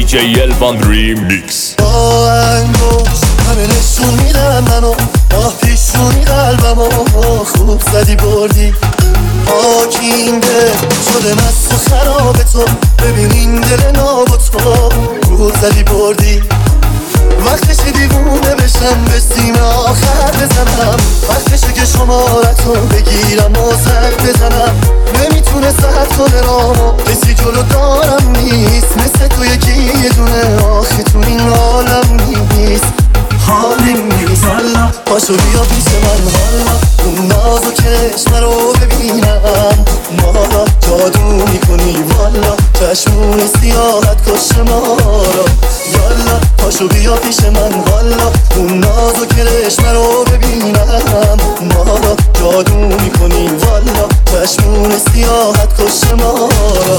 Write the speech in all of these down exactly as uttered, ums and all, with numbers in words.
جی الوان ریمیکس. با انگوش همه نشون میدم منو، راه پیشونی قلبمو خوب زدی بردی. پاکین دل شده مست و خراب تو، ببین این دل ناب تو خوب زدی بردی. وقتشه دیوونه بشم به سیم آخر بزنم، وقتشه که شمارتو بگیرم و سر بزنم. نمیتونه ساعت کنه رامو، کسی جلو دارم نیست مثل تو یکی یه دونه، آخه تو این عالم نیست. حالیم نیست والا، پاشو بیا پیش من والا، اون ناز و چشم رو ببینم. مالا جادو میکنی والا، چشمون سیاحت کش ما را. یالا پاشو بیا پیش من والا، اون ناز و کرشم رو ببینم. مالا جادو میکنی والا، چشمون سیاحت کش ما را.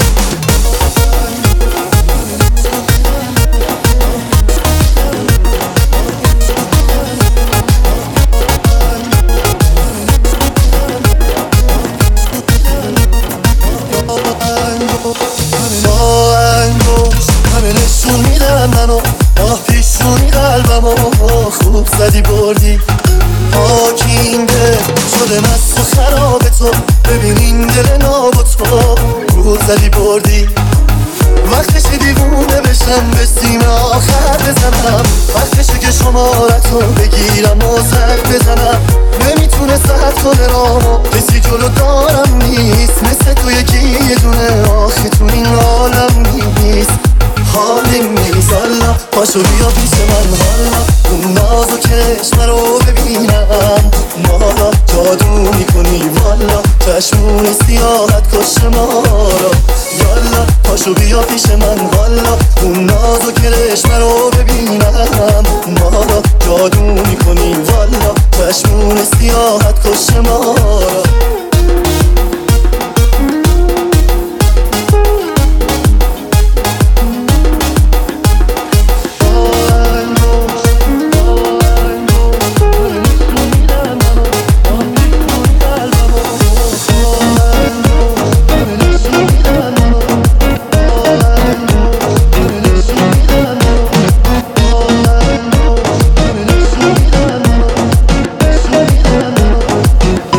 با انگوش همه نشون میدم منو، راه پیشونی قلبمو خوب زدی بردی. پاکین دل شده مست و خراب تو، ببین این دل ناب تو خوب زدی بردی. وقتشه دیوونه بشم به سیم آخر بزنم، وقتشه که شمارتو بگیرم و سر بزنم. نمیتونه ساعت کنه رامو، کسی جلو دارم نیست مثل تو یکی یه دونه، آخه تو این عالم نیست. حالیم نیست والا، پاشو بیا پیش من والا، اون ناز و چشم رو ببینم. مالا جادو میکنی والا، چشمون سیاحت کش ما را. یالا پاشو بیا پیش من والا، اون ناز و کرشم رو ببینم. مالا جادو میکنی والا، چشمون سیاحت کش ما را.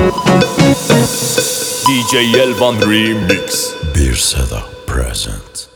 دی جی الوان ریمیکس. Bir Seda present.